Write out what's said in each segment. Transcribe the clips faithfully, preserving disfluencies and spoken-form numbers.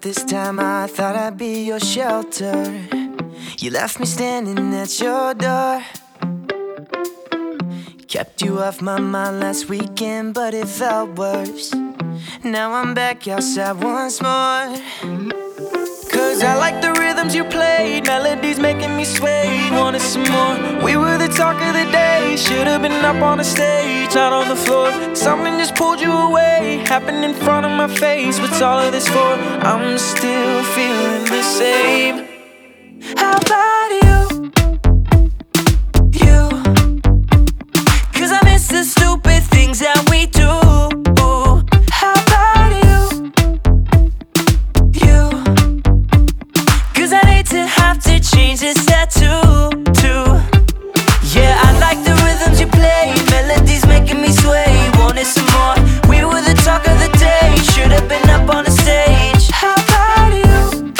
this time, I thought I'd be your shelter. You left me standing at your door. Kept you off my mind last weekend, but it felt worse. Now I'm back outside once more. Cause I like the rhythms you played, melodies making me sway. Wanted some more. We were the talk of the day. Should've been up on the stage, not on the floor. Something just pulled you away, happened in front of my face. What's all of this for? I'm still feeling the same. How about you? You? Cause I miss the stupid things that we do. How about you? You? Cause I hate to have to change this tattoo too. Yeah, I like the rhythms you play, melodies making me sway. Wanted some more. We were the talk of the day. Should've been up on the stage. How about you?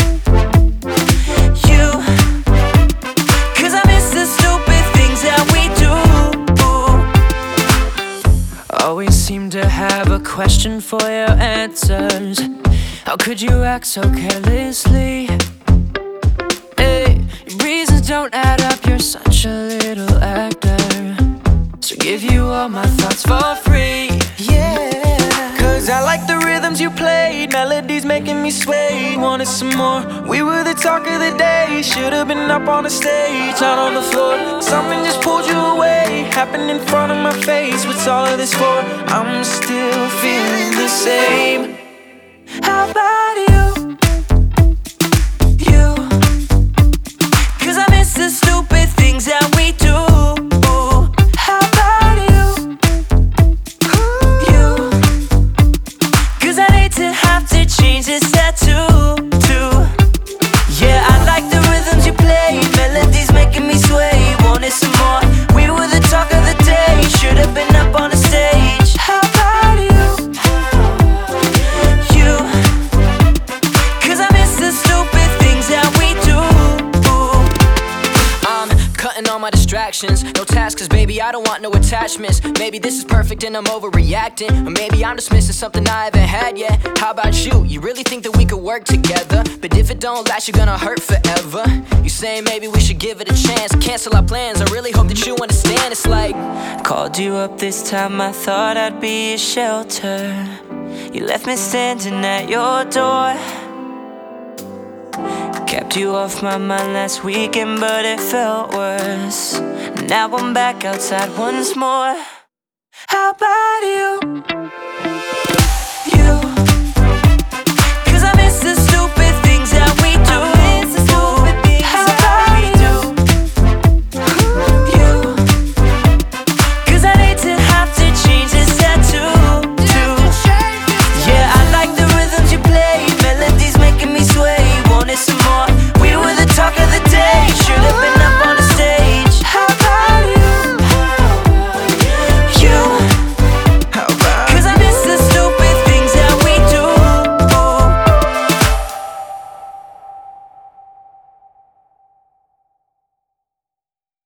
You? Cause I miss the stupid things that we do. Always seem to have a question for your answers. How could you act so carelessly? Hey, your reasons don't add up, you're such a little actor. So give you all my thoughts for free. Yeah. Cause I like the rhythms you played, melodies making me sway. Wanted some more. We were the talk of the day. Should've been up on the stage, not on the floor. Something just pulled you away, happened in front of my face. What's all of this for? I'm still feeling the same. How about you? You? Cause I miss the stupid things that we do. How about you? You? Cause I hate to have to change this tattoo too. Yeah, I like the rhythms you play, melodies making me sway. Wanted some more. We were the talk of the day. Should've been up on the stage. How about you? You? Cause I miss the stupid things that we do. I'm cutting all my distractions, no tasks, cause baby I don't want no attachments. Maybe this is perfect and I'm overreacting, or maybe I'm just missing something I haven't had yet. How about you? You really think that we could work together? But if it don't last, you're gonna hurt forever. You saying maybe we should give it a chance, cancel our plans. I really hope that you understand. It's like, called you up this time, I thought I'd be a shelter. You left me standing at your door. Kept you off my mind last weekend, but it felt worse. Now I'm back outside once more. How about you?